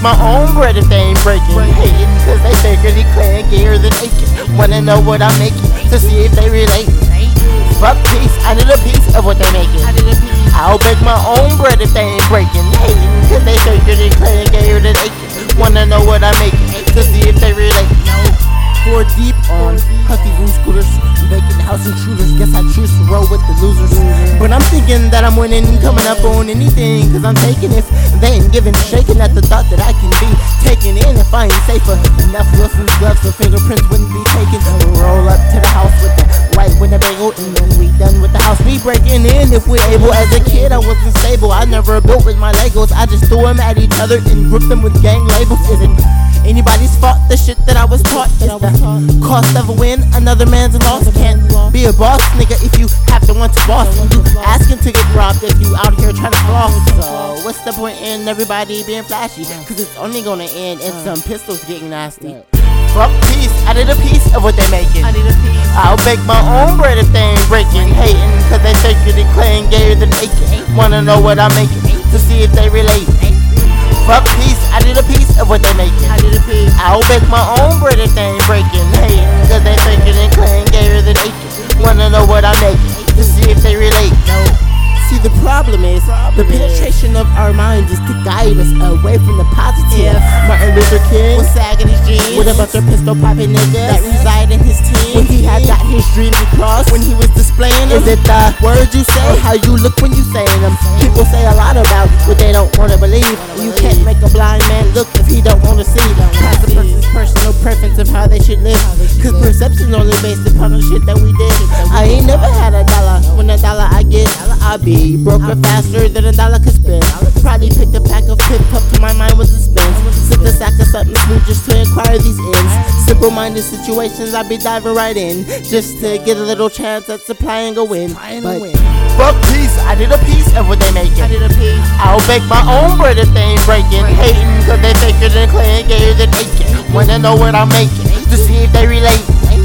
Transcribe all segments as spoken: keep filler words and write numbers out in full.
my own bread if they ain't breaking. Hating cause they bigger than clan, gayer than aching. Wanna know what I'm making to see if they relate. Fuck peace, I need a piece of what they making. I'll bake my own bread if they ain't breaking. Hating cause they bigger than clan, gayer than aching. Wanna know what I'm making to see if they relate. Four deep on huskies and scooters, vacant house intruders. Guess I choose to roll with the losers. But I'm thinking that I'm winning, coming up on anything, cause I'm taking if they ain't giving, shaking at the thought that I can be taken in if I ain't safer. Enough Wilson's gloves so fingerprints wouldn't be taken. Roll up to the house with the white Winnebago, and then we done with the house. We breaking in if we're able. As a kid I wasn't stable, I never built with my Legos. I just threw them at each other and grouped them with gang labels. Isn't anybody's fault the shit that I was taught is the cost of a win, another man's loss. Can't be a boss nigga if you have to want to boss. You asking to get robbed if you out here trying to floss. So what's the point in everybody being flashy? Cause it's only gonna end in some pistols getting nasty. Fuck peace, I need a piece of what they making. I need a piece. I'll bake my own bread if they ain't breaking. Hating cause they think you're declaring gayer than aching. Wanna know what I'm making to see if they relate. Fuck peace, I need a piece of what they making. I need a piece. I'll bake my own bread if they ain't breaking. Hating cause they thinking and clan gayer than aching. Wanna know what I'm making to see if they relate. No. See the problem is the penetration of our minds is to guide us away from the positive. Martin Luther King was sagging his jeans. What about their pistol popping niggas that reside in his team? When he had got his dreams across, when he was displaying them. Is it the words you say, how you look when you saying them? People say a lot about what they don't wanna believe. You can't make a blind man look if he don't wanna see. Past the person's personal preference of how they should live. Cause perception's only based upon the shit that we did. I ain't never had a dollar. When a dollar I get, I'll be broker faster than a dollar could spend. Probably picked a pack of pip up to my mind with a spin. Sip a sack of something smooth just to acquire these ends. Simple-minded situations I be diving right in, just to get a little chance at supplying a win. But fuck peace, I need a piece of what they making. I need a piece. I'll bake my own bread if they ain't breaking. Hating cause they thicker than clan, gayer than aching. Wanna know what I'm making to see if they relate.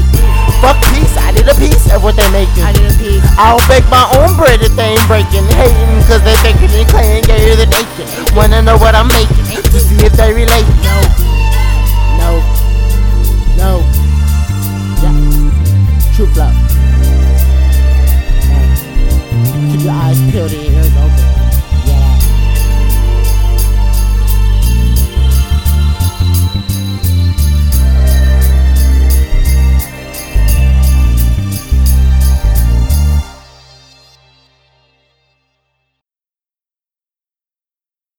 Fuck peace, I need a piece of what they making. I need a piece. I'll bake my own bread if they ain't breaking. Hating cause they thicker than clan, gayer than aching. Wanna know what I'm making to see if they relate. No, no, no. Yeah, true flow. Keep your eyes peeled and your ears open.